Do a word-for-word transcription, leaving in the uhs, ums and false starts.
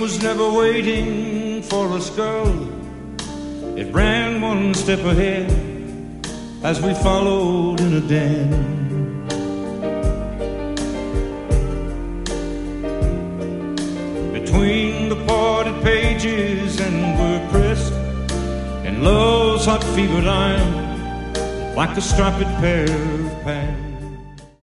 was never waiting for us, girl. It ran one step ahead as we followed in a den. Between the parted pages and we're pressed in love's hot fevered iron, like a striped pair of pants.